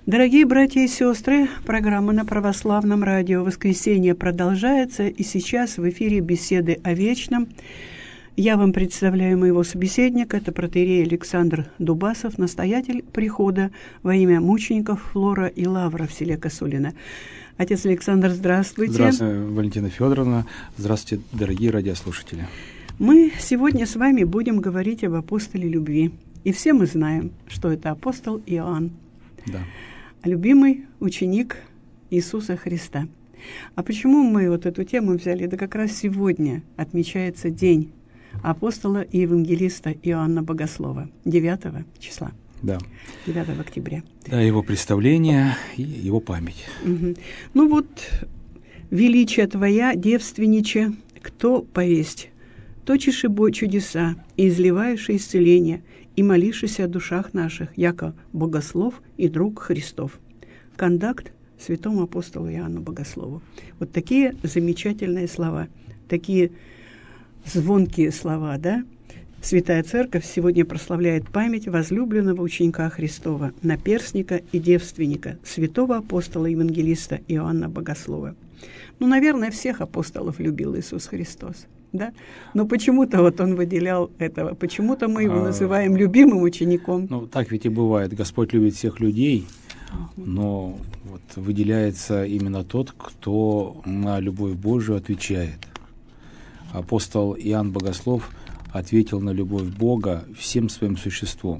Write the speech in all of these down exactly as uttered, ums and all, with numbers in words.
Дорогие братья и сестры, программа на Православном радио «Воскресенье» продолжается, и сейчас в эфире беседы о вечном. Я вам представляю моего собеседника, это протоиерей Александр Дубасов, настоятель прихода во имя мучеников Флора и Лавра в селе Косулино. Отец Александр, здравствуйте. Здравствуйте, Валентина Федоровна. Здравствуйте, дорогие радиослушатели. Мы сегодня с вами будем говорить об апостоле любви. И все мы знаем, что это апостол Иоанн. Да. Любимый ученик Иисуса Христа. А почему мы вот эту тему взяли? Да как раз сегодня отмечается день апостола и евангелиста Иоанна Богослова, девятого числа. Да. девятого октября. Да, его представление и его память. Угу. Ну вот, величие Твоя, девственниче, кто повесть? Точишь и бо чудеса, и изливаешь исцеление, и молишься о душах наших, яко богослов и друг Христов. Кондакт святому апостолу Иоанну Богослову. Вот такие замечательные слова, такие звонкие слова, да? Святая Церковь сегодня прославляет память возлюбленного ученика Христова, наперстника и девственника, святого апостола евангелиста Иоанна Богослова. Ну, наверное, всех апостолов любил Иисус Христос. Да? Но почему-то вот он выделял этого, почему-то мы его называем любимым учеником. Ну, так ведь и бывает. Господь любит всех людей, но вот выделяется именно тот, кто на любовь Божию отвечает. Апостол Иоанн Богослов ответил на любовь Бога всем своим существом.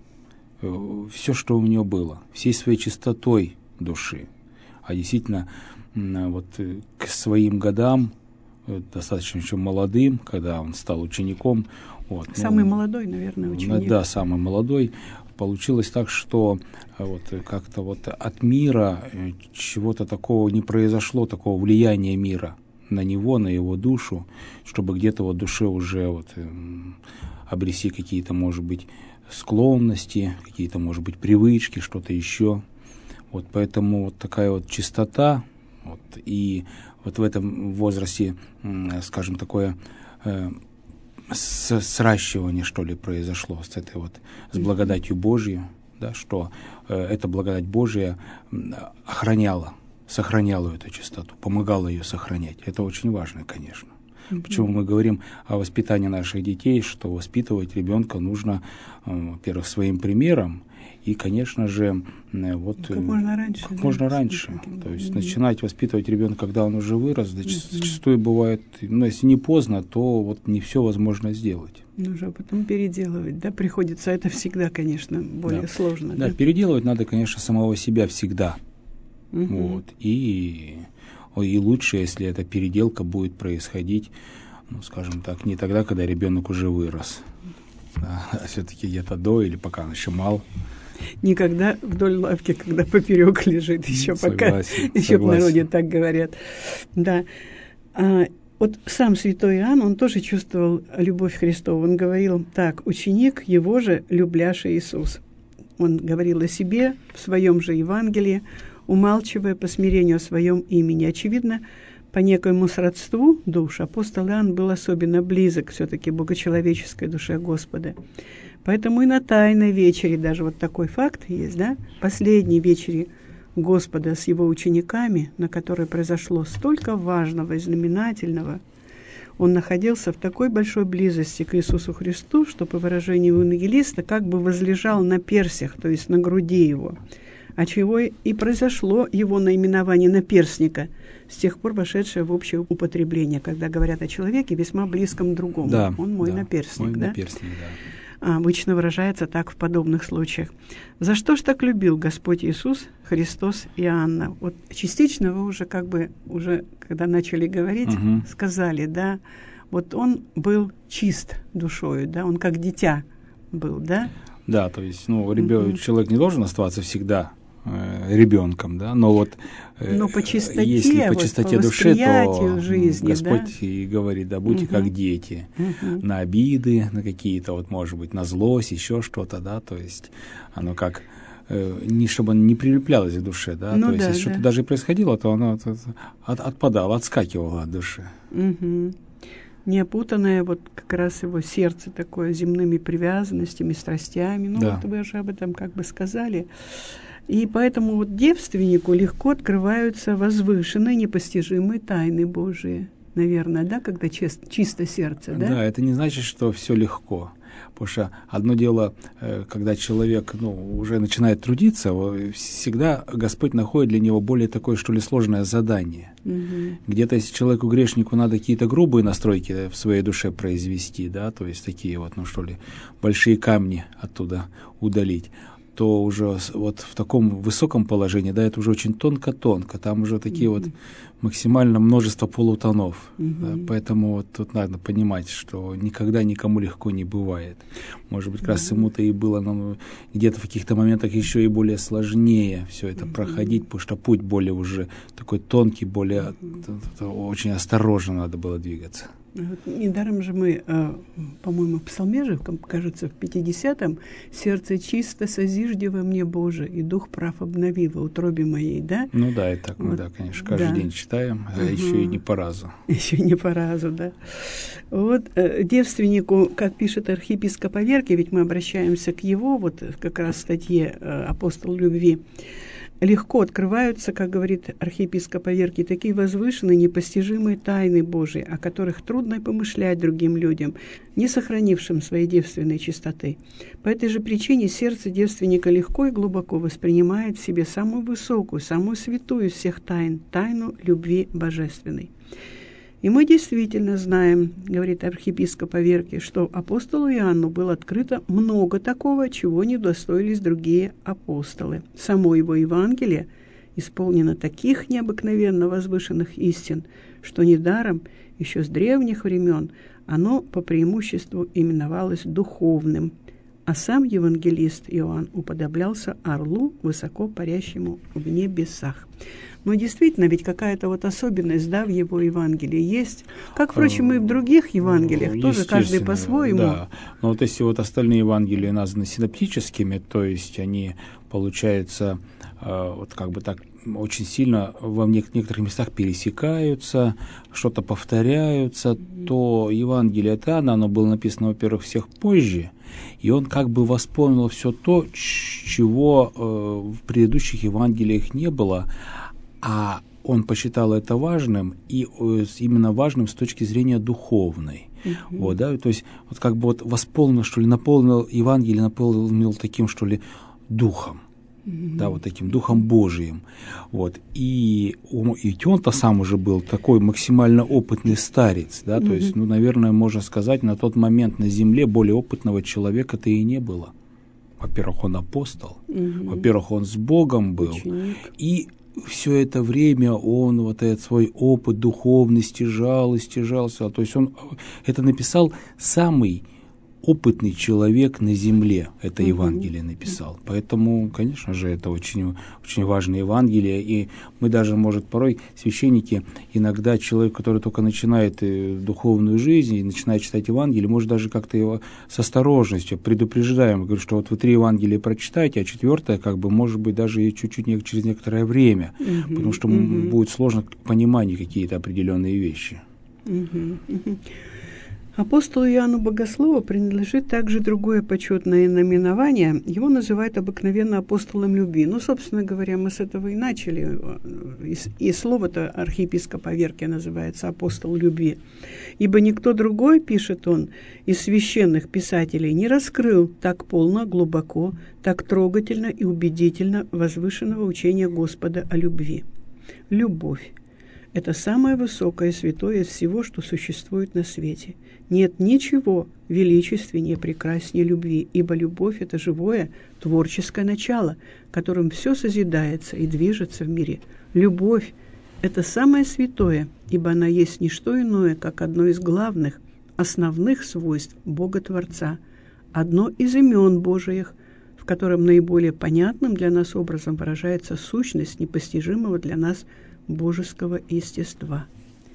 Все, что у него было, всей своей чистотой души. А действительно, вот к своим годам, достаточно еще молодым, когда он стал учеником. Вот, самый ну, молодой, наверное, ученик. Да, самый молодой. Получилось так, что вот как-то вот от мира чего-то такого не произошло, такого влияния мира на него, на его душу, чтобы где-то вот в душе уже вот обрести какие-то, может быть, склонности, какие-то, может быть, привычки, что-то еще. Вот поэтому вот такая вот чистота, вот, и вот в этом возрасте, скажем, такое э, сращивание, что ли, произошло с этой вот, с благодатью Божьей, да, что э, эта благодать Божья охраняла, сохраняла эту чистоту, помогала ее сохранять. Это очень важно, конечно. Mm-hmm. Почему мы говорим о воспитании наших детей, что воспитывать ребенка нужно, э, во-первых, своим примером, и, конечно же, вот как можно раньше. Как да, можно раньше. То есть mm-hmm. начинать воспитывать ребенка, когда он уже вырос, mm-hmm. зачастую бывает, ну, если не поздно, то вот не все возможно сделать. Нужно потом переделывать, да, приходится. Это всегда, конечно, более да. сложно. Да, да, переделывать надо, конечно, самого себя всегда. Mm-hmm. Вот. И, и лучше, если эта переделка будет происходить, ну, скажем так, не тогда, когда ребенок уже вырос, да, а все-таки где-то до или пока он еще мал. Никогда вдоль лавки, когда поперек лежит, еще согласен, пока, еще в народе так говорят. Да. А, вот сам святой Иоанн, он тоже чувствовал любовь Христову. Он говорил так: ученик его же, любляший Иисус. Он говорил о себе в своем же Евангелии, умалчивая по смирению о своем имени. Очевидно, по некоему сродству душ апостол Иоанн был особенно близок все-таки богочеловеческой душе Господа. Поэтому и на Тайной вечере даже вот такой факт есть, да? Последней вечере Господа с его учениками, на которой произошло столько важного и знаменательного, он находился в такой большой близости к Иисусу Христу, что, по выражению евангелиста, как бы возлежал на перстях, то есть на груди его, отчего и произошло его наименование наперстника, с тех пор вошедшее в общее употребление, когда говорят о человеке весьма близком другому. Да, он мой да, наперстник, мой да? наперстник, да. Обычно выражается так в подобных случаях. За что ж так любил Господь Иисус Христос Иоанна? Вот частично вы уже как бы, уже когда начали говорить, угу. сказали, да, вот он был чист душою, да, он как дитя был, да? Да, то есть, ну, ребё... угу. человек не должен оставаться всегда э, ребенком, да, но вот э, но по чистоте, если по вот, чистоте по души, то жизни, Господь да? и говорит, да, будьте угу. как дети, угу. на обиды, на какие-то, вот, может быть, на злость, еще что-то, да, то есть оно как, э, не, чтобы оно не прилеплялось к душе, да, ну, то есть да, если да. что-то даже происходило, то оно от, от, отпадало, отскакивало от души. Угу. Не опутанное вот как раз его сердце такое земными привязанностями, страстями. Ну, да. вот вы уже об этом как бы сказали. И поэтому вот девственнику легко открываются возвышенные, непостижимые тайны Божии. Наверное, да, когда чист, чисто сердце, да? Да, это не значит, что все легко. Потому что одно дело, когда человек ну, уже начинает трудиться, всегда Господь находит для него более такое, что ли, сложное задание. Угу. Где-то, если человеку-грешнику надо какие-то грубые настройки в своей душе произвести, да, то есть такие вот, ну что ли, большие камни оттуда удалить, то уже вот в таком высоком положении, да, это уже очень тонко-тонко, там уже такие mm-hmm. вот максимально множество полутонов. Mm-hmm. Да, поэтому вот тут надо понимать, что никогда никому легко не бывает. Может быть, как mm-hmm. раз ему-то и было нам где-то в каких-то моментах еще и более сложнее все это mm-hmm. проходить, потому что путь более уже такой тонкий, более mm-hmm. очень осторожно надо было двигаться. Вот, недаром же мы, э, по-моему, в псалме же, кажется, в пятидесятом, «Сердце чисто созижди во мне, Боже, и дух прав обнови во утробе моей», да? Ну да, и так мы, вот, да, конечно, каждый да. день читаем, а угу. еще и не по разу. Еще не по разу, да. Вот э, девственнику, как пишет архиепископ Аверкий, ведь мы обращаемся к его, вот как раз в статье э, «Апостол любви», легко открываются, как говорит архиепископ Аверкий, такие возвышенные, непостижимые тайны Божии, о которых трудно помышлять другим людям, не сохранившим своей девственной чистоты. По этой же причине сердце девственника легко и глубоко воспринимает в себе самую высокую, самую святую из всех тайн, тайну любви божественной. И мы действительно знаем, говорит архиепископ Аверкий, что апостолу Иоанну было открыто много такого, чего не удостоились другие апостолы. Само его Евангелие исполнено таких необыкновенно возвышенных истин, что недаром еще с древних времен оно по преимуществу именовалось духовным, а сам евангелист Иоанн уподоблялся орлу, высоко парящему в небесах. Но действительно, ведь какая-то вот особенность, да, в его Евангелии есть, как, впрочем, и в других Евангелиях, тоже каждый по-своему. Да, но вот если вот остальные Евангелия названы синоптическими, то есть они, получается, э, вот как бы так очень сильно во некоторых местах пересекаются, что-то повторяются, mm-hmm. то Евангелие от Иоанна, оно было написано, во-первых, всех позже, и он как бы восполнил все то, чего э, в предыдущих Евангелиях не было, а он посчитал это важным, и именно важным с точки зрения духовной. Uh-huh. Вот, да, то есть вот как бы вот восполнил, что ли, наполнил Евангелие, наполнил таким, что ли, духом. Uh-huh. Да, вот таким духом Божиим. Вот. И, и он-то сам уже был такой максимально опытный старец, да, uh-huh. то есть, ну, наверное, можно сказать, на тот момент на земле более опытного человека-то и не было. Во-первых, он апостол, uh-huh. во-первых, он с Богом был, ученик. И все это время он вот этот свой опыт духовный стяжал и стяжался. То есть он это написал самый опытный человек на земле, это Евангелие написал. Поэтому, конечно же, это очень, очень важное Евангелие. И мы даже, может, порой священники, иногда человек, который только начинает духовную жизнь и начинает читать Евангелие, может даже как-то его с осторожностью предупреждаем. Говорю, что вот вы три Евангелия прочитаете, а четвертое, как бы, может быть, даже и чуть-чуть не, через некоторое время, mm-hmm. потому что mm-hmm. будет сложно понимать какие-то определенные вещи. Mm-hmm. Mm-hmm. Апостолу Иоанну Богослову принадлежит также другое почетное наименование. Его называют обыкновенно апостолом любви. Ну, собственно говоря, мы с этого и начали. И, и слово-то архиепископ Аверкий называется апостол любви. «Ибо никто другой, — пишет он, — из священных писателей не раскрыл так полно, глубоко, так трогательно и убедительно возвышенного учения Господа о любви». Любовь – это самое высокое и святое из всего, что существует на свете. Нет ничего величественнее, прекраснее любви, ибо любовь – это живое, творческое начало, которым все созидается и движется в мире. Любовь – это самое святое, ибо она есть не что иное, как одно из главных, основных свойств Бога-Творца, одно из имен Божиих, в котором наиболее понятным для нас образом выражается сущность непостижимого для нас божеского естества.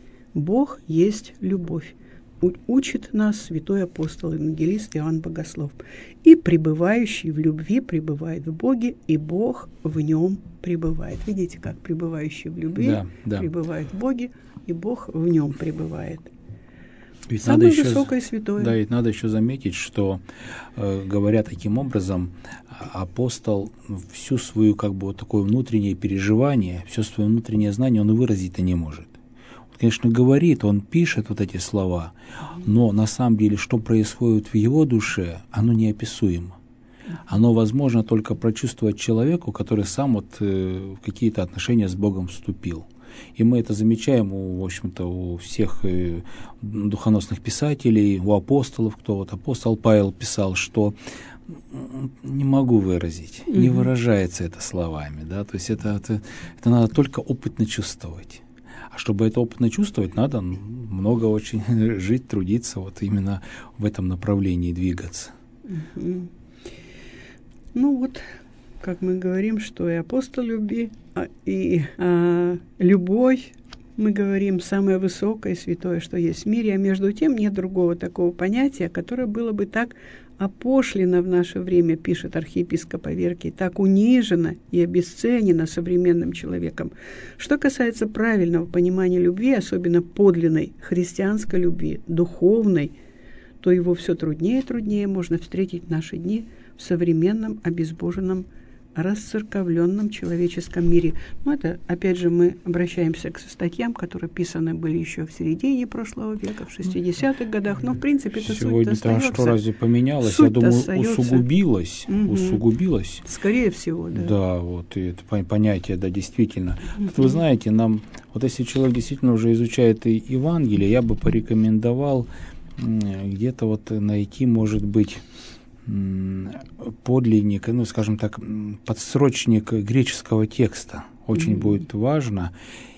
Бог есть любовь. Учит нас святой апостол евангелист Иоанн Богослов. И пребывающий в любви пребывает в Боге, и Бог в нем пребывает. Видите, как пребывающий в любви да, да. пребывает в Боге, и Бог в нем пребывает. Ведь самое надо высокое еще, святое. Да, ведь надо еще заметить, что, э, говоря таким образом, апостол всю свою, как бы, вот такое внутреннее переживание, все свое внутреннее знание он выразить-то не может. Он, конечно, говорит, он пишет вот эти слова, но на самом деле, что происходит в его душе, оно неописуемо. Оно возможно только прочувствовать человеку, который сам вот, э, в какие-то отношения с Богом вступил. И мы это замечаем, у, в общем-то, у всех э, духоносных писателей, у апостолов, кто вот апостол Павел писал, что не могу выразить, mm-hmm. не выражается это словами, да, то есть это, это, это надо только опытно чувствовать. А чтобы это опытно чувствовать, надо много очень жить, трудиться, вот именно в этом направлении двигаться. Mm-hmm. Ну вот, как мы говорим, что и апостол любви, и а, любовь, мы говорим, самое высокое, святое, что есть в мире, а между тем нет другого такого понятия, которое было бы так опошлено в наше время, пишет архиепископ Аверкий, так унижено и обесценено современным человеком. Что касается правильного понимания любви, особенно подлинной христианской любви, духовной, то его все труднее и труднее можно встретить в наши дни в современном обезбоженном расцерковленном человеческом мире. Но это, опять же, мы обращаемся к статьям, которые писаны были еще в середине прошлого века, в шестидесятых годах. Но, в принципе, это суть-то остается. Что разве поменялось? Суть-то Я думаю, остается. усугубилось. Угу. Усугубилось. Скорее всего, да. Да, вот и это понятие, да, действительно. Угу. Вот вы знаете, нам, вот если человек действительно уже изучает и Евангелие, я бы порекомендовал где-то вот найти, может быть, подлинник, ну, скажем так, подсрочник греческого текста. Очень mm-hmm. будет важно.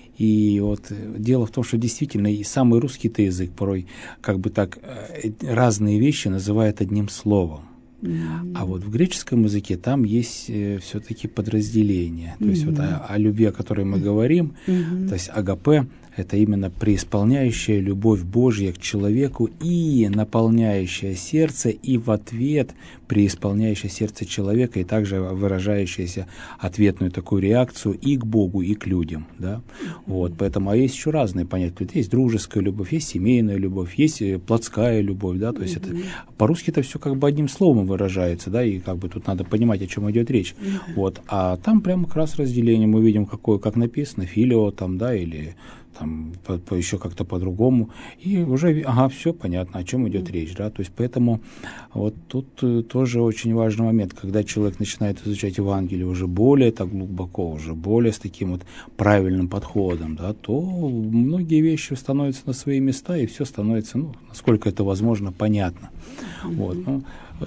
И вот дело в том, что действительно и самый русский-то язык порой как бы так разные вещи называет одним словом. Mm-hmm. А вот в греческом языке там есть э, все-таки подразделения. То mm-hmm. есть вот о, о любви, о которой мы говорим, mm-hmm. то есть агапе, это именно преисполняющая любовь Божья к человеку и наполняющая сердце, и в ответ преисполняющая сердце человека, и также выражающаяся ответную такую реакцию и к Богу, и к людям. Да? Вот, поэтому, а есть еще разные понятия. Есть дружеская любовь, есть семейная любовь, есть плотская любовь. Да? То есть это, по-русски это все как бы одним словом выражается, да, и как бы тут надо понимать, о чем идет речь. Вот, а там прямо как раз разделение мы видим, какое, как написано, филио там, да, или там по, по, еще как-то по-другому, и уже, ага, все понятно, о чем идет mm-hmm. речь, да, то есть поэтому вот тут э, тоже очень важный момент, когда человек начинает изучать Евангелие уже более так глубоко, уже более с таким вот правильным подходом, да, то многие вещи становятся на свои места, и все становится, ну, насколько это возможно, понятно. Mm-hmm. Вот, ну,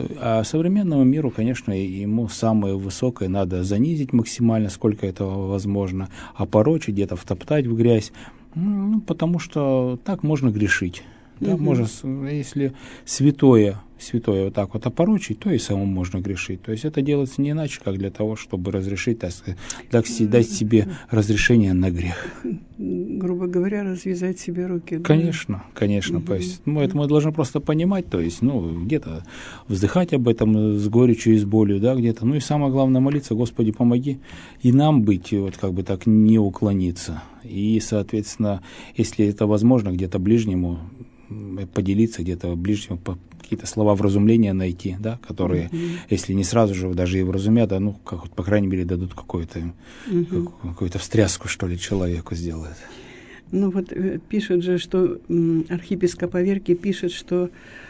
а современному миру, конечно, ему самое высокое надо занизить максимально, сколько этого возможно, опорочить, где-то втоптать в грязь, ну, потому что так можно грешить. Да, угу. Можно, если святое, святое вот так вот опорочить, то и самому можно грешить. То есть это делается не иначе, как для того, чтобы разрешить, так сказать, дать себе разрешение на грех. Грубо говоря, развязать себе руки. Да? Конечно, конечно. Угу. То есть, ну, это мы должны просто понимать, то есть, ну, где-то вздыхать об этом с горечью и с болью, да, где-то. Ну и самое главное молиться: Господи, помоги и нам быть, вот как бы так, не уклониться. И, соответственно, если это возможно, где-то ближнему поделиться, где-то ближнему какие-то слова вразумления найти, да, которые, mm-hmm. если не сразу же даже и вразумят, да, ну, как, по крайней мере, дадут какую-то, mm-hmm. как, какую-то встряску, что ли, человеку сделают. Ну вот пишет же, что архиепископ Аверкий пишет, что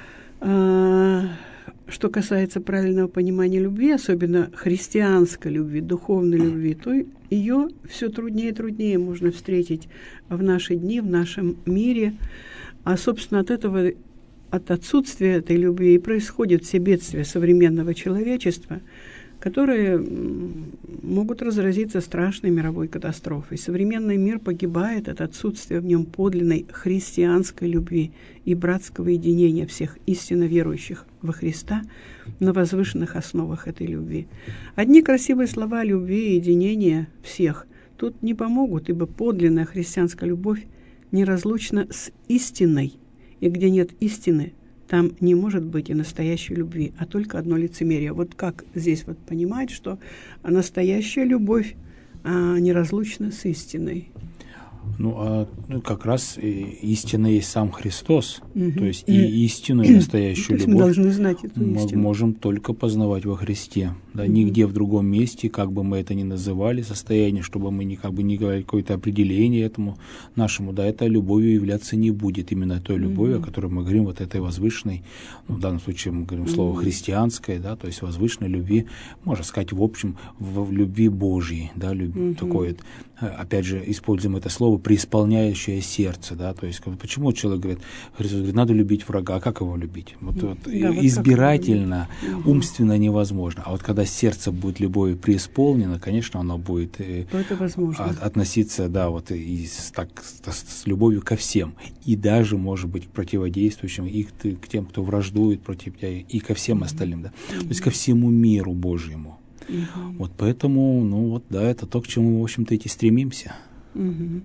а, что касается правильного понимания любви, особенно христианской любви, духовной любви, то ее все труднее и труднее можно встретить в наши дни, в нашем мире. А, собственно, от этого, от отсутствия этой любви и происходят все бедствия современного человечества, которые могут разразиться страшной мировой катастрофой. Современный мир погибает от отсутствия в нем подлинной христианской любви и братского единения всех истинно верующих во Христа на возвышенных основах этой любви. Одни красивые слова любви и единения всех тут не помогут, ибо подлинная христианская любовь неразлучна с истиной, и где нет истины, там не может быть и настоящей любви, а только одно лицемерие. Вот как здесь вот понимать, что настоящая любовь а, неразлучна с истиной? Ну, а ну, как раз истина есть сам Христос, угу. то есть и истину, и настоящую любовь мы должны знать эту мы истину. можем только познавать во Христе. Да, угу. Нигде в другом месте, как бы мы это ни называли, состояние, чтобы мы ни, как бы, ни говорили какое-то определение этому нашему, да, это любовью являться не будет. Именно той любовью, угу. о которой мы говорим, вот этой возвышенной, ну, в данном случае мы говорим слово угу. христианской, да, то есть возвышенной любви, можно сказать, в общем, в, в любви Божьей, да, люб, угу. такое, опять же, используем это слово, преисполняющее сердце, да, то есть почему человек говорит, Христос говорит, надо любить врага, а как его любить? Вот, вот, да, избирательно, вот умственно невозможно, а вот когда сердце будет любовью преисполнено, конечно, оно будет это возможно. От, относиться, да, вот и с, так, с, с любовью ко всем, и даже, может быть, к противодействующим, и к, к тем, кто враждует против тебя, и ко всем mm-hmm. остальным, да, mm-hmm. то есть ко всему миру Божьему. Mm-hmm. Вот поэтому, ну вот, да, это то, к чему мы, в общем-то, и стремимся. Mm-hmm.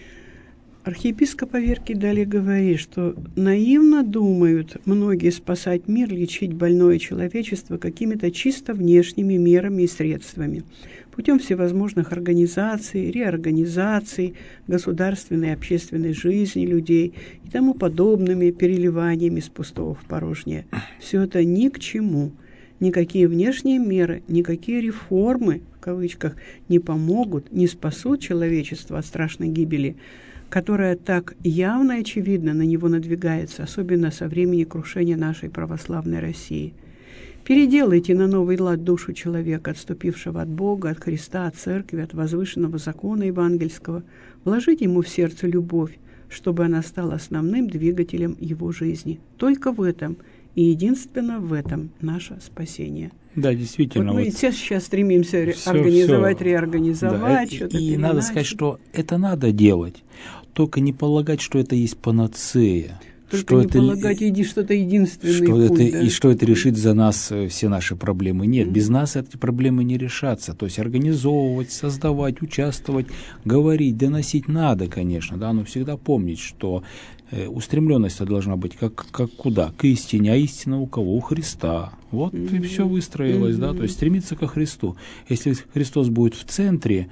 Архиепископ Аверкий далее говорит, что наивно думают многие спасать мир, лечить больное человечество какими-то чисто внешними мерами и средствами, путем всевозможных организаций, реорганизаций государственной и общественной жизни людей и тому подобными переливаниями с пустого в порожнее. Все это ни к чему. Никакие внешние меры, никакие реформы, в кавычках, не помогут, не спасут человечество от страшной гибели, которая так явно и очевидно на него надвигается, особенно со времени крушения нашей православной России. Переделайте на новый лад душу человека, отступившего от Бога, от Христа, от Церкви, от возвышенного закона евангельского. Вложите ему в сердце любовь, чтобы она стала основным двигателем его жизни. Только в этом и единственно в этом наше спасение. Да, действительно. Вот мы вот все сейчас стремимся все, организовать, все, реорганизовать, да, что-то и переначать. Надо сказать, что это надо делать, только не полагать, что это есть панацея. Только что не это, полагать, иди что-то единственный что путь. Это, Да? И что это решит за нас все наши проблемы. Нет, mm-hmm. без нас эти проблемы не решатся. То есть организовывать, создавать, участвовать, говорить, доносить надо, конечно, да, но всегда помнить, что э, устремленность должна быть как, как куда? К истине. А истина у кого? У Христа. Вот mm-hmm. и все выстроилось, mm-hmm. да, то есть стремиться ко Христу. Если Христос будет в центре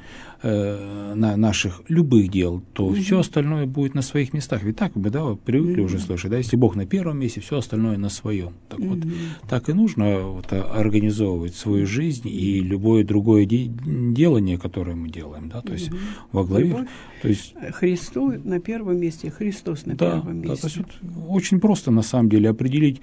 э, на наших любых дел, то mm-hmm. все остальное будет на своих местах. Ведь так бы, да, вы привыкли mm-hmm. уже слышать, да, если Бог на первом месте, все остальное на своем. Так mm-hmm. вот, так и нужно вот, организовывать свою жизнь и любое другое де- делание, которое мы делаем, да, то есть mm-hmm. во главе. Любовь то есть Христу на первом месте, Христос на да, первом месте. Да, то есть вот, очень просто на самом деле определить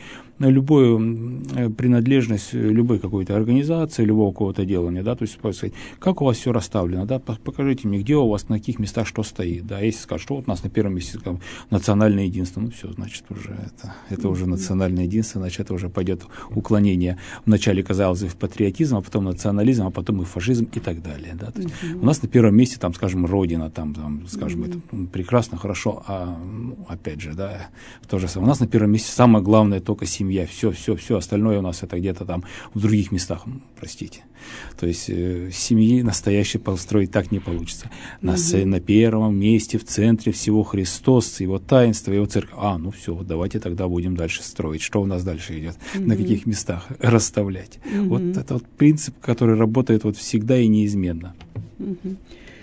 любую принадлежность любой какой-то организации, любого какого-то делания, да, то есть сказать, как у вас все расставлено, да, покажите мне, где у вас, на каких местах что стоит, да, если скажут, что вот у нас на первом месте как, национальное единство, ну все, значит, уже это, это уже национальное единство, значит, это уже пойдет уклонение. Вначале, казалось бы, в патриотизм, а потом национализм, а потом и фашизм и так далее, да, то есть у нас на первом месте, там, скажем, Родина, там, там скажем, это прекрасно, хорошо, а, ну, опять же, да, то же самое, у нас на первом месте самое главное только семья, все, все, все, остальное у нас это где-то там в других местах, простите. То есть э, семьи настоящей построить так не получится. На, mm-hmm. на первом месте, в центре всего Христос, его таинство, его церковь. А, ну все, вот давайте тогда будем дальше строить. Что у нас дальше идет? Mm-hmm. На каких местах расставлять? Mm-hmm. Вот это вот принцип, который работает вот всегда и неизменно. Mm-hmm.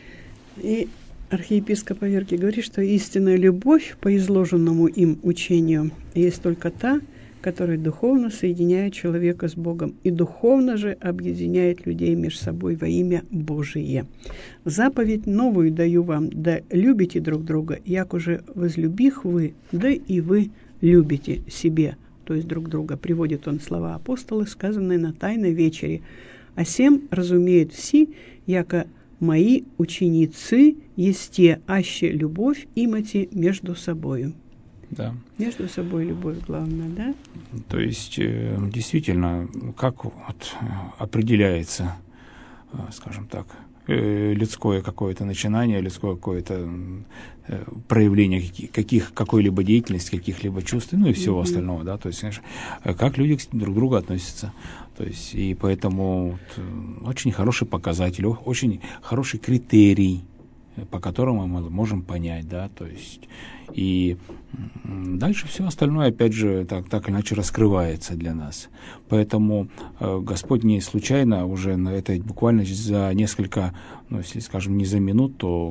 И архиепископ Аверкий говорит, что истинная любовь по изложенному им учению есть только та, который духовно соединяет человека с Богом и духовно же объединяет людей между собой во имя Божие. Заповедь новую даю вам, да любите друг друга, як уже возлюбих вы, да и вы любите себе, то есть друг друга. Приводит он слова апостола, сказанные на Тайной вечере. А сем разумеют все, яко мои ученицы есте, аще любовь имати между собою. Да. Между собой любовь главное, да? То есть, действительно, как вот определяется, скажем так, людское какое-то начинание, людское какое-то проявление каких, какой-либо деятельности, каких-либо чувств, ну и всего mm-hmm. остального, да, то есть, конечно, как люди друг к другу относятся. То есть, и поэтому вот, очень хороший показатель, очень хороший критерий, по которому мы можем понять, да, то есть, и дальше все остальное, опять же, так, так или иначе раскрывается для нас. Поэтому э, Господь не случайно уже на это буквально за несколько, ну, если, скажем, не за минут, то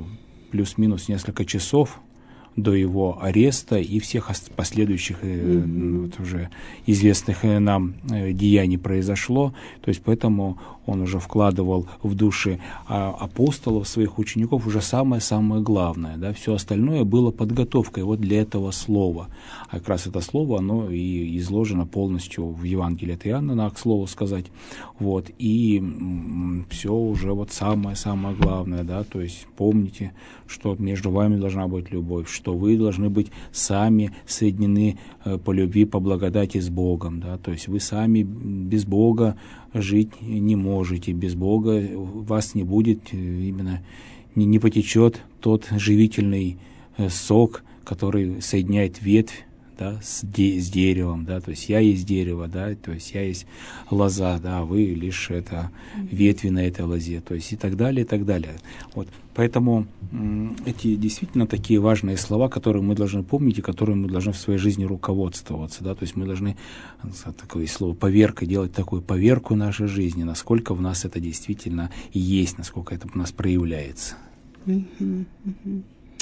плюс-минус несколько часов до его ареста и всех последующих mm-hmm. вот, уже известных нам деяний произошло. То есть поэтому он уже вкладывал в души апостолов, своих учеников, уже самое-самое главное. Да? Все остальное было подготовкой вот для этого слова. А как раз это слово, оно и изложено полностью в Евангелии от Иоанна, к слову сказать. Вот. И все уже вот самое-самое главное. Да? То есть помните, что между вами должна быть любовь, что вы должны быть сами соединены по любви, по благодати с Богом. Да? То есть вы сами без Бога жить не можете, без Бога у вас не будет, именно не, не потечет тот живительный сок, который соединяет ветвь, да, с, де, с деревом, да, то есть я есть дерево, да, то есть я есть лоза, да, а вы лишь это ветви на этой лозе, то есть и так далее, и так далее. Вот, поэтому м, эти действительно такие важные слова, которые мы должны помнить и которые мы должны в своей жизни руководствоваться, да, то есть мы должны, такое слово поверка, делать такую поверку нашей жизни, насколько в нас это действительно есть, насколько это у нас проявляется. Mm-hmm. Mm-hmm.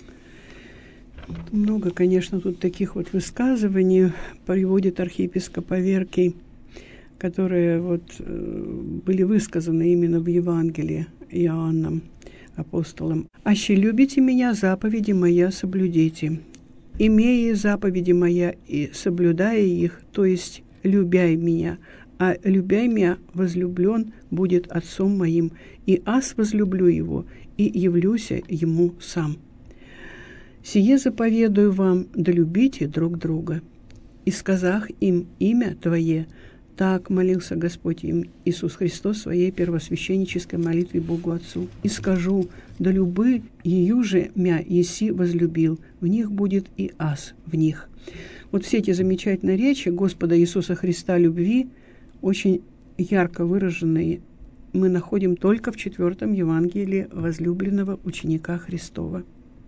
Много, конечно, тут таких вот высказываний приводит архиепископ Аверкий, которые вот э, были высказаны именно в Евангелии Иоанном, апостолом. «Аще любите меня, заповеди моя соблюдите. Имея заповеди моя и соблюдая их, то есть любяй меня, а любяй меня возлюблен будет Отцом моим, и аз возлюблю его, и явлюся ему сам. Сие заповедую вам, да любите друг друга. И сказах им имя Твое, так молился Господь им Иисус Христос в своей первосвященнической молитве Богу Отцу. И скажу, да любы ее же мя еси возлюбил, в них будет и аз в них». Вот все эти замечательные речи Господа Иисуса Христа любви, очень ярко выраженные, мы находим только в четвертом Евангелии возлюбленного ученика Христова.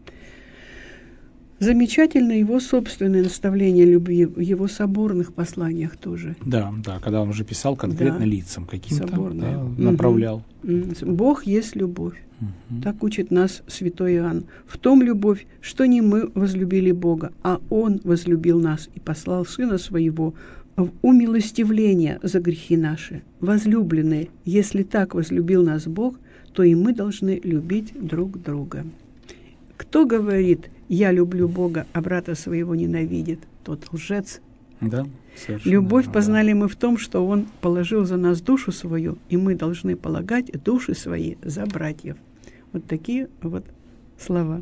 Замечательно его собственное наставление любви в его соборных посланиях тоже. Да, да, когда он уже писал конкретно да. лицам каким-то, да, направлял. Угу. Бог есть любовь. Угу. Так учит нас святой Иоанн. В том любовь, что не мы возлюбили Бога, а Он возлюбил нас и послал Сына Своего в умилостивление за грехи наши. Возлюбленные, если так возлюбил нас Бог, то и мы должны любить друг друга. Кто говорит: «Я люблю Бога, а брата своего ненавидит», тот лжец. Да, Любовь верно, познали да. мы в том, что Он положил за нас душу свою, и мы должны полагать души свои за братьев. Вот такие вот слова.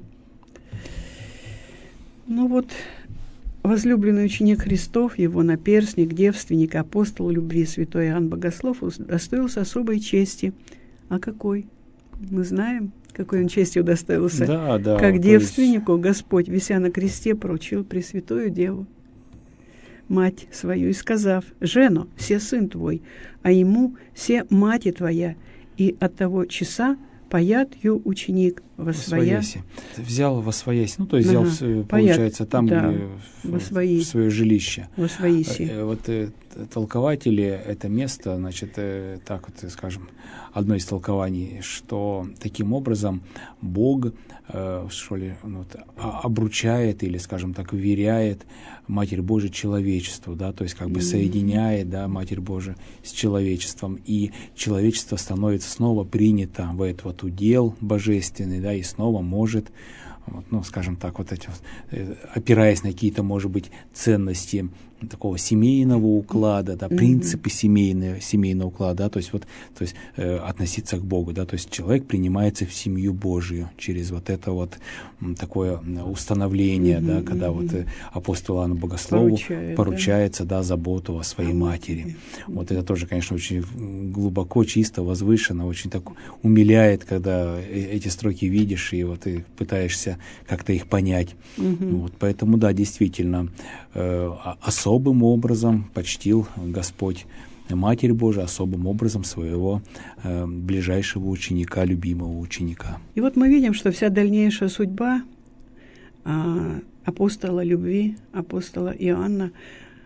Ну вот, возлюбленный ученик Христов, его наперсник, девственник, апостол любви, святой Иоанн Богослов, удостоился особой чести. А какой? Мы знаем, какой он чести удостоился. Да, да, как девственнику есть... Господь, вися на кресте, поручил Пресвятую Деву, мать свою, и сказав: «Жено, се сын твой, а ему се мати твоя, и от того часа паят ю ученик восвояси». Взял восвояси, ну, то есть ага, взял, получается, паят, там, да, где в, в свое жилище. Восвояси. Вот э, толкователи это место, значит, э, так вот, скажем, одно из толкований, что таким образом Бог, э, что ли, ну, вот, обручает или, скажем так, вверяет Матерь Божию человечеству, да, то есть как бы mm-hmm. соединяет, да, Матерь Божию с человечеством, и человечество становится снова принято в этот вот удел божественный, да, и снова может, вот, ну, скажем так, вот эти, вот, опираясь на какие-то, может быть, ценности такого семейного уклада, да, mm-hmm. принципы семейного, семейного уклада, да, то есть вот, то есть э, относиться к Богу, да, то есть человек принимается в семью Божию через вот это вот м, такое установление, mm-hmm. да, когда mm-hmm. вот э, апостол Иоанн Богослову Поручает, поручается, да? Да, заботу о своей mm-hmm. матери. Mm-hmm. Вот это тоже, конечно, очень глубоко, чисто, возвышенно, очень так умиляет, когда эти строки видишь и вот ты пытаешься как-то их понять. Mm-hmm. Вот, поэтому, да, действительно, э, особым образом почтил Господь Матерь Божия, особым образом своего э, ближайшего ученика, любимого ученика. И вот мы видим, что вся дальнейшая судьба э, апостола любви, апостола Иоанна,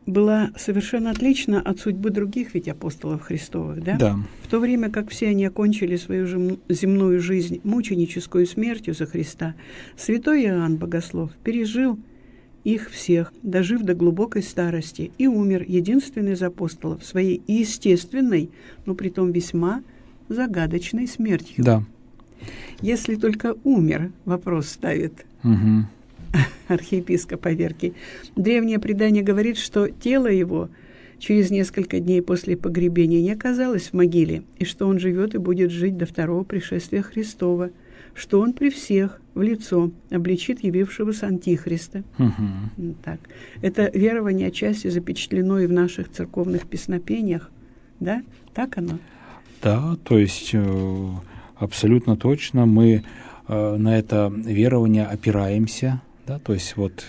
была совершенно отлична от судьбы других ведь апостолов Христовых, да? Да. В то время как все они окончили свою земную жизнь мученическую смертью за Христа, святой Иоанн Богослов пережил их всех, дожив до глубокой старости, и умер единственный из апостолов своей естественной, но притом весьма загадочной смертью. Да. Если только умер, вопрос ставит угу. архиепископ Аверкий. Древнее предание говорит, что тело его через несколько дней после погребения не оказалось в могиле, и что он живет и будет жить до второго пришествия Христова, что он при всех в лицо обличит явившегося Антихриста. Угу. Так. Это верование отчасти запечатлено и в наших церковных песнопениях, да? Так оно? Да, то есть э, абсолютно точно мы э, на это верование опираемся, да, то есть вот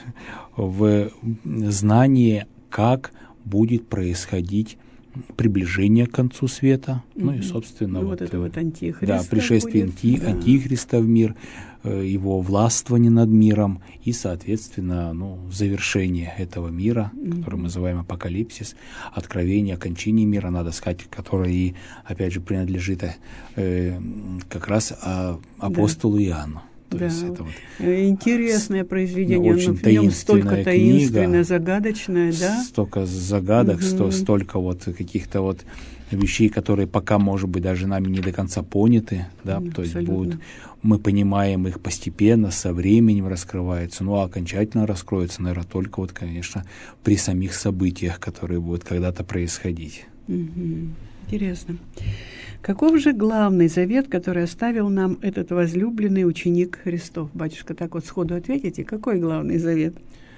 в знании, как будет происходить приближение к концу света, mm-hmm. ну и, собственно, ну, вот, вот это вот Антихрист. Да, пришествие будет, анти, да. Антихриста в мир, его властвование над миром и, соответственно, ну, завершение этого мира, mm-hmm. который мы называем апокалипсис, откровение, окончание мира, надо сказать, которое и, опять же, принадлежит э, как раз а, апостолу да. Иоанну. То да. есть это вот интересное произведение, очень в нем столько таинственное, книга, загадочное, да? Столько загадок, угу. сто, столько вот каких-то вот вещей, которые пока, может быть, даже нами не до конца поняты, да, Абсолютно. То есть будут, мы понимаем их постепенно, со временем раскрываются, ну, а окончательно раскроются, наверное, только вот, конечно, при самих событиях, которые будут когда-то происходить. Угу. Интересно. Каков же главный завет, который оставил нам этот возлюбленный ученик Христов? Батюшка, так вот сходу ответите, какой главный завет?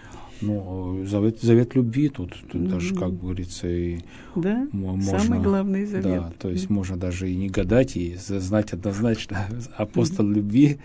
Ну, завет, завет любви тут, тут mm-hmm. даже, как говорится, и да? можно... Самый главный завет. Да, то есть mm-hmm. можно даже и не гадать, и знать однозначно. Апостол mm-hmm. любви,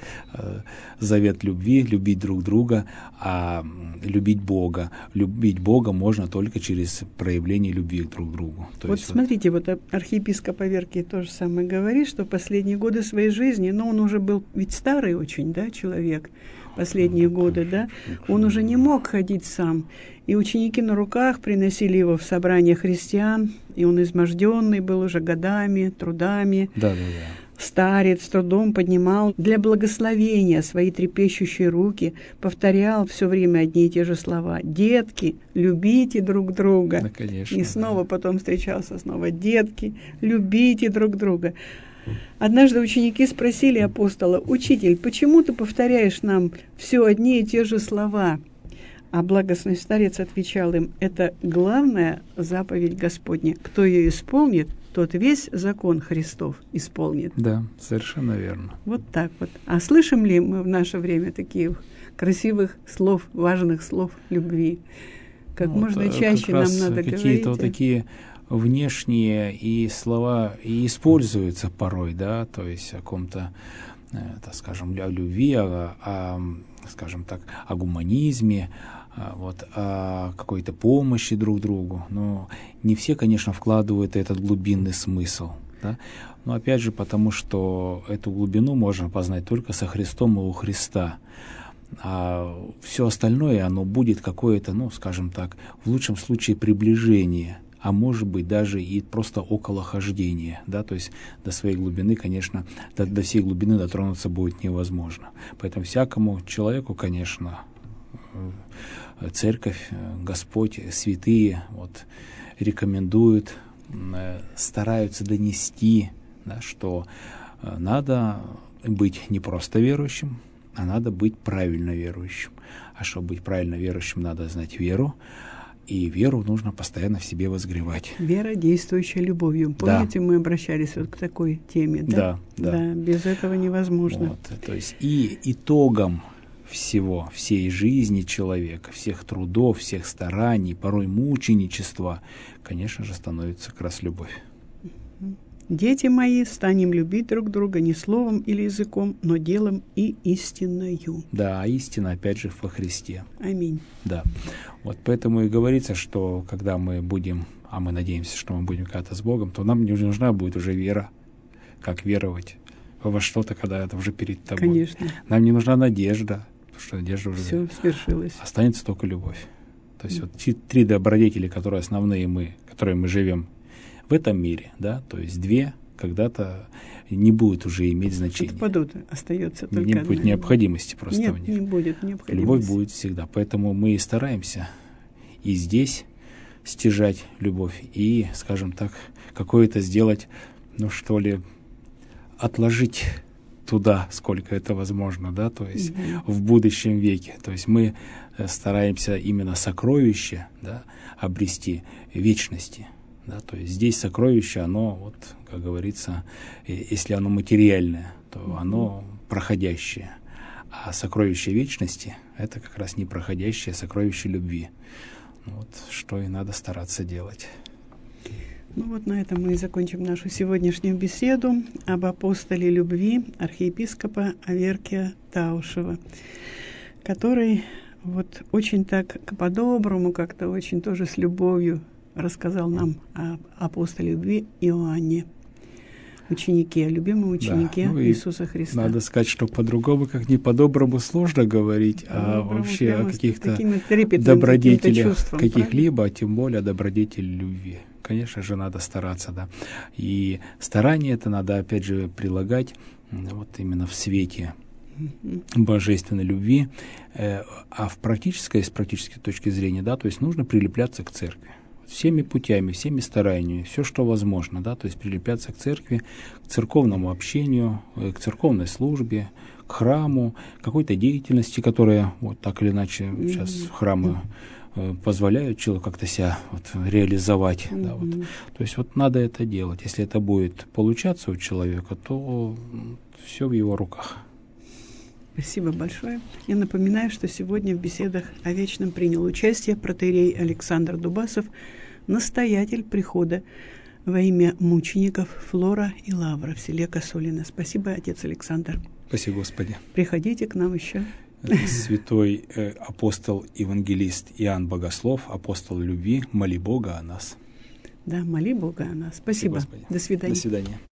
завет любви, любить друг друга, а любить Бога. Любить Бога можно только через проявление любви друг к другу. То вот есть смотрите, вот, вот архиепископ Аверкий то же самое говорит, что последние годы своей жизни, но он уже был ведь старый очень, да, человек, последние годы, да, он уже не мог ходить сам. И ученики на руках приносили его в собрание христиан, и он изможденный был уже годами, трудами. Да, да, да. Старец с трудом поднимал для благословения свои трепещущие руки, повторял все время одни и те же слова. «Детки, любите друг друга». Да, конечно. И снова да. потом встречался снова. «Детки, любите друг друга». Однажды ученики спросили апостола: «Учитель, почему ты повторяешь нам все одни и те же слова?» А благостный старец отвечал им: «Это главная заповедь Господня. Кто ее исполнит, тот весь закон Христов исполнит». Да, совершенно верно. Вот так вот. А слышим ли мы в наше время таких красивых слов, важных слов любви? Как вот, можно чаще как нам надо какие-то говорить. Вот такие внешние и слова и используются порой, да, то есть о каком-то, э, так скажем, о любви, о, о, скажем так, о гуманизме, вот, о какой-то помощи друг другу. Но не все, конечно, вкладывают этот глубинный смысл, да? Но опять же, потому что эту глубину можно познать только со Христом и у Христа. А все остальное, оно будет какое-то, ну, скажем так, в лучшем случае приближение, а может быть даже и просто околохождение, да, то есть до своей глубины, конечно, до, до всей глубины дотронуться будет невозможно. Поэтому всякому человеку, конечно, церковь, Господь, святые вот, рекомендуют, стараются донести, да, что надо быть не просто верующим, а надо быть правильно верующим. А чтобы быть правильно верующим, надо знать веру, и веру нужно постоянно в себе возгревать. Вера, действующая любовью. Помните, да. мы обращались вот к такой теме, да? Да, да. Да, без этого невозможно. Вот, то есть и итогом всего, всей жизни человека, всех трудов, всех стараний, порой мученичества, конечно же, становится как раз любовь. «Дети мои, станем любить друг друга не словом или языком, но делом и истинною». Да, а истина, опять же, во Христе. Аминь. Да. Вот поэтому и говорится, что когда мы будем, а мы надеемся, что мы будем когда-то с Богом, то нам не нужна будет уже вера, как веровать во что-то, когда это уже перед тобой. Конечно. Нам не нужна надежда, потому что надежда уже... Все свершилось. Останется только любовь. То есть вот те три добродетели, которые основные мы, которые мы живем в этом мире, да, то есть две когда-то не будет уже иметь значения. Отпадут, остается только не одна. будет необходимости просто Нет, в них. не будет необходимости. Любовь будет всегда. Поэтому мы и стараемся и здесь стяжать любовь, и, скажем так, какое-то сделать, ну что ли, отложить туда, сколько это возможно, да, то есть mm-hmm. в будущем веке. То есть мы стараемся именно сокровище, да, обрести вечности. Да, то есть здесь сокровище, оно, вот, как говорится, если оно материальное, то mm-hmm. оно проходящее. А сокровище вечности — это как раз не проходящее, а сокровище любви. Вот, что и надо стараться делать. Ну вот на этом мы и закончим нашу сегодняшнюю беседу об апостоле любви архиепископа Аверкия Таушева, который вот очень так по-доброму, как-то очень тоже с любовью рассказал нам о апостоле любви Иоанне, ученике, любимом ученике да, ну Иисуса Христа. Надо сказать, что по-другому, как не по-доброму, сложно говорить, а вообще о каких-то добродетелях каких-либо, а тем более о добродетели любви. Конечно же, надо стараться, да. И старание это надо, опять же, прилагать вот именно в свете божественной любви, а в практической, с практической точки зрения, да, то есть нужно прилепляться к церкви. Всеми путями, всеми стараниями, все, что возможно, да, то есть прилепляться к церкви, к церковному общению, к церковной службе, к храму, какой-то деятельности, которая вот так или иначе сейчас храмы позволяют человеку как-то себя вот реализовать. Mm-hmm. Да, вот. То есть вот надо это делать. Если это будет получаться у человека, то все в его руках. Спасибо большое. Я напоминаю, что сегодня в беседах о вечном принял участие протоиерей Александр Дубасов, настоятель прихода во имя мучеников Флора и Лавра в селе Косулино. Спасибо, отец Александр. Спасибо, Господи. Приходите к нам еще. Святой э, апостол-евангелист Иоанн Богослов, апостол любви, моли Бога о нас. Да, моли Бога о нас. Спасибо. Спасибо, До свидания. До свидания.